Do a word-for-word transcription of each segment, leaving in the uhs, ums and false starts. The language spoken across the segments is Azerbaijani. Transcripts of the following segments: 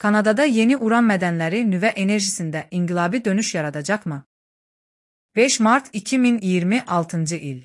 Kanadada yeni uran mədənləri nüvə enerjisində inqilabi dönüş yaradacaqmı? beş Mart iki min iyirmi altıncı il.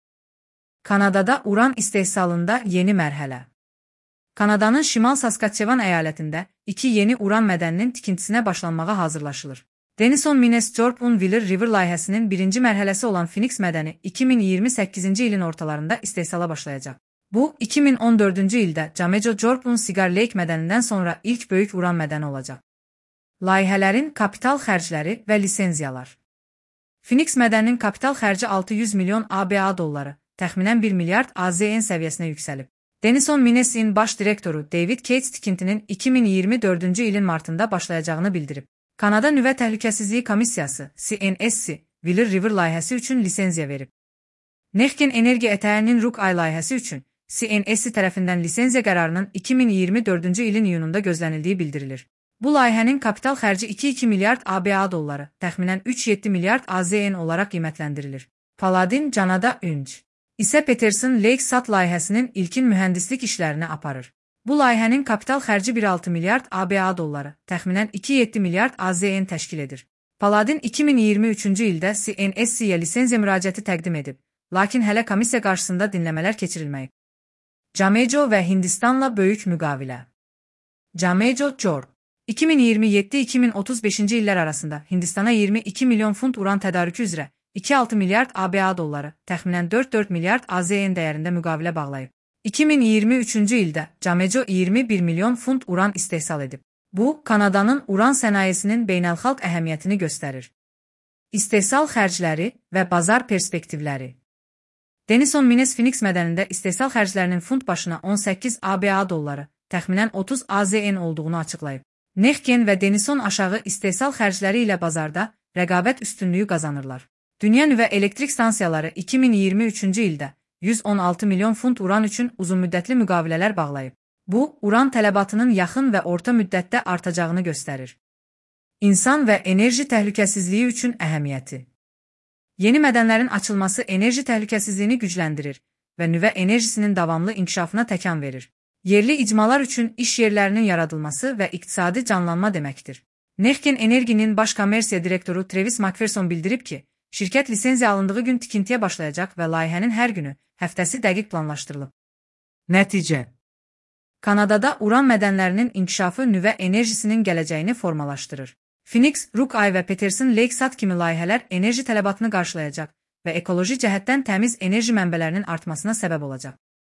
Kanadada uran istehsalında yeni mərhələ. Kanadanın Şimal Saskatchevan əyalətində iki yeni uran mədəninin tikintisinə başlanmağa hazırlaşılır. Denison Mines Jordan-Wheeler River layihəsinin birinci mərhələsi olan Phoenix mədəni iki min iyirmi səkkizinci ilin ortalarında istehsala başlayacaq. Bu, iki min on dördüncü ildə Jamejo Jordan Cigar Lake mədənindən sonra ilk böyük uran mədəni olacaq. Layihələrin kapital xərcləri və lisenziyalar. Phoenix mədəninin kapital xərci altı yüz milyon ABA dolları, təxminən bir milyard AZN səviyyəsinə yüksəlib. Denison Mines'in baş direktoru David Cates tikintinin iki min iyirmi dördüncü ilin martında başlayacağını bildirib. Kanada Nüvə Təhlükəsizliyi Komissiyası C N S C, Wheeler River layihəsi üçün lisenziya verib. Nexgen Enerji ətəyinin Rook-Ay layihəsi üçün C N S C tərəfindən lisenziya qərarının iki min iyirmi dördüncü ilin iyununda gözlənildiyi bildirilir. Bu layihənin kapital xərci iki virgül iki milyard ABA dolları, təxminən üç virgül yeddi milyard AZN olaraq qiymətləndirilir. Paladin Canada Ünc isə Peterson Lake Sat layihəsinin ilkin mühəndislik işlərini aparır. Bu layihənin kapital xərci bir virgül altı milyard ABA dolları, təxminən iki virgül yeddi milyard AZN təşkil edir. Paladin iki min iyirmi üçüncü ildə C N S C-yə lisenziya müraciəti təqdim edib, lakin hələ komissiya qarşısında dinləmələr keçirilməyib. Jamejo və Hindistanla böyük müqavilə. Jamejo Jor iki min iyirmi yeddi iki min otuz beşinci illər arasında Hindistana iyirmi iki milyon funt uran tədarükü üzrə iki virgül altı milyard ABA dolları, təxminən dörd virgül dörd milyard AZN dəyərində müqavilə bağlayıb. iki min iyirmi üçüncü ildə Jamejo iyirmi bir milyon funt uran istehsal edib. Bu, Kanadanın uran sənayesinin beynəlxalq əhəmiyyətini göstərir. İstehsal xərcləri və bazar perspektivləri. Denison Mines Phoenix mədənində istehsal xərclərinin funt başına on səkkiz ABA dolları, təxminən otuz AZN olduğunu açıqlayıb. Nexgen və Denison aşağı istehsal xərcləri ilə bazarda rəqabət üstünlüyü qazanırlar. Dünya Nüvə Elektrik Stansiyaları iki min iyirmi üçüncü ildə yüz on altı milyon funt uran üçün uzunmüddətli müqavilələr bağlayıb. Bu, uran tələbatının yaxın və orta müddətdə artacağını göstərir. İnsan və enerji təhlükəsizliyi üçün əhəmiyyəti. Yeni mədənlərin açılması enerji təhlükəsizliyini gücləndirir və nüvə enerjisinin davamlı inkişafına təkan verir. Yerli icmalar üçün iş yerlərinin yaradılması və iqtisadi canlanma deməkdir. Nexgen Enerji'nin baş kommersiya direktoru Travis McPherson bildirib ki, şirkət lisenziya alındığı gün tikintiyə başlayacaq və layihənin hər günü, həftəsi dəqiq planlaşdırılıb. Nəticə. Kanadada uran mədənlərinin inkişafı nüvə enerjisinin gələcəyini formalaşdırır. Phoenix, Rook-Ay və Peterson Lake Sat kimi layihələr enerji tələbatını qarşılayacaq və ekoloji cəhətdən təmiz enerji mənbələrinin artmasına səbəb olacaq.